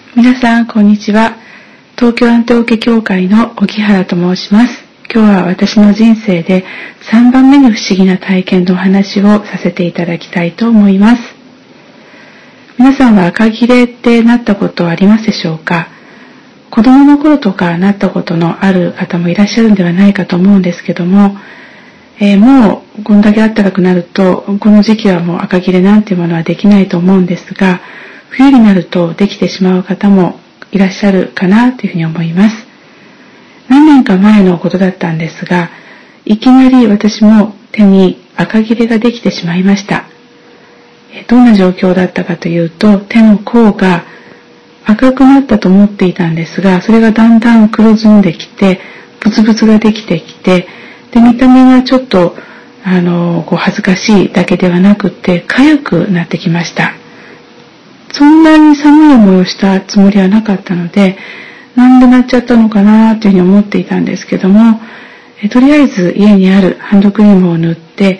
皆さんこんにちは。東京アンテオケ教会の荻原と申します。今日は私の人生で3番目に不思議な体験のお話をさせていただきたいと思います。皆さんは赤切れってなったことはありますでしょうか？子供の頃とかなったことのある方もいらっしゃるんではないかと思うんですけども、もうこんだけ暖かくなるとこの時期はもう赤切れなんていうものはできないと思うんですが、冬になるとできてしまう方もいらっしゃるかなというふうに思います。何年か前のことだったんですが、いきなり私も手に赤切れができてしまいました。どんな状況だったかというと、手の甲が赤くなったと思っていたんですが、それがだんだん黒ずんできて、ブツブツができてきて、で見た目がちょっと恥ずかしいだけではなくて痒くなってきました。そんなに寒い思いをしたつもりはなかったので、なんでなっちゃったのかなというふうに思っていたんですけども、とりあえず家にあるハンドクリームを塗って、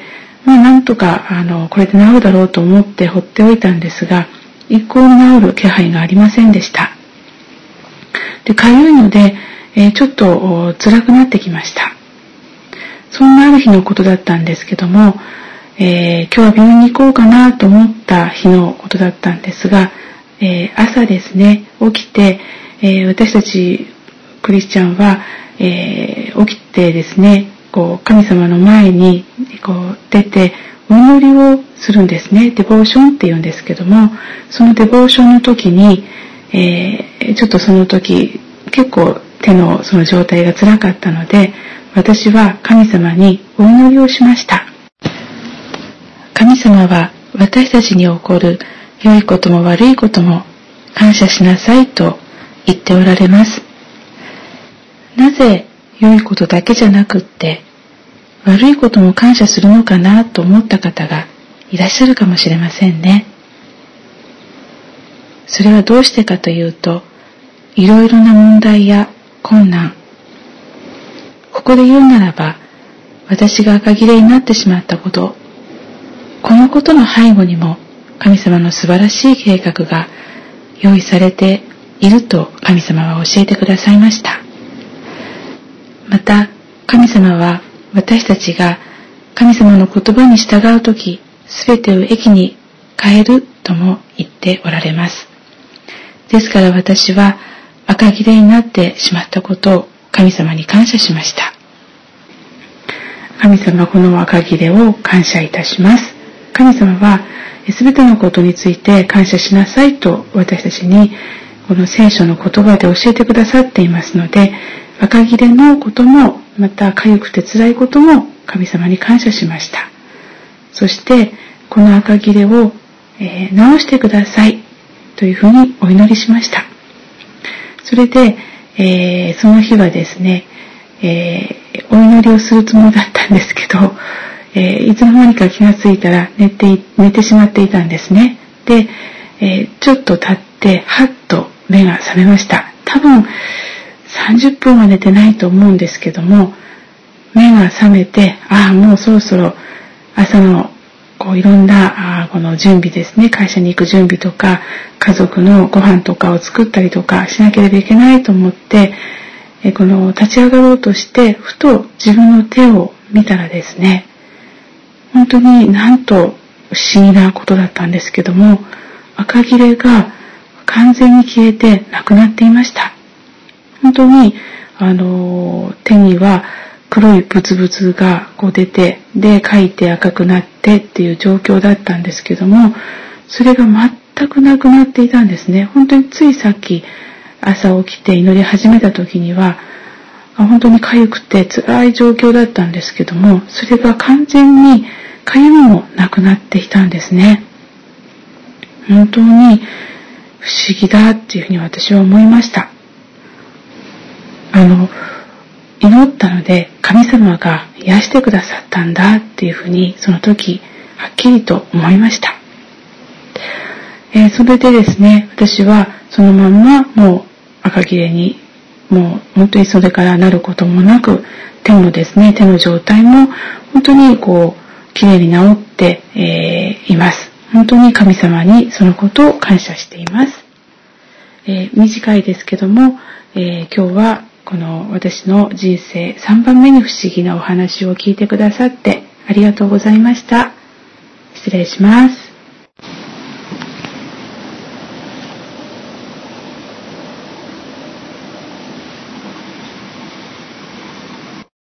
なんとかこれで治るだろうと思って放っておいたんですが、一向に治る気配がありませんでした。で、痒いので、ちょっと辛くなってきました。そんなある日のことだったんですけども、今日は病院に行こうかなと思った日のことだったんですが、朝ですね、起きて、私たちクリスチャンは、起きてですね、神様の前に出てお祈りをするんですね。デボーションって言うんですけども、そのデボーションの時に、ちょっとその時結構手のその状態が辛かったので、私は神様にお祈りをしました。神様は私たちに起こる良いことも悪いことも感謝しなさいと言っておられます。なぜ良いことだけじゃなくって悪いことも感謝するのかなと思った方がいらっしゃるかもしれませんね。それはどうしてかというと、いろいろな問題や困難、ここで言うならば、私が赤切れになってしまったこと、このことの背後にも神様の素晴らしい計画が用意されていると神様は教えてくださいました。また神様は私たちが神様の言葉に従うとき、すべてを益に変えるとも言っておられます。ですから私は赤切れになってしまったことを神様に感謝しました。神様はこの赤切れを感謝いたします。神様はすべてのことについて感謝しなさいと私たちにこの聖書の言葉で教えてくださっていますので、赤切れのこともまた痒くて辛いことも神様に感謝しました。そしてこの赤切れを直してくださいというふうにお祈りしました。それで、その日はですね、お祈りをするつもりだったんですけど、いつの間にか気がついたら寝てしまっていたんですね。で、ちょっと経ってはっと目が覚めました。多分30分は寝てないと思うんですけども、目が覚めて、もうそろそろ朝のいろんなこの準備ですね、会社に行く準備とか家族のご飯とかを作ったりとかしなければいけないと思って、この立ち上がろうとしてふと自分の手を見たらですね、本当になんと不思議なことだったんですけども、赤切れが完全に消えてなくなっていました。本当に手には黒いブツブツが出て、でかいて赤くなってっていう状況だったんですけども、それが全くなくなっていたんですね。本当についさっき朝起きて祈り始めた時には本当に痒くて辛い状況だったんですけども、それが完全に痒みもなくなっていたんですね。本当に不思議だっていうふうに私は思いました。祈ったので神様が癒してくださったんだっていうふうにその時はっきりと思いました。それでですね、私はそのまんまもう赤切れにもう本当にそれからなることもなく、手の状態も本当にきれいに治って、います。本当に神様にそのことを感謝しています。 短いですけども、今日はこの私の人生3番目に不思議なお話を聞いてくださってありがとうございました。失礼します。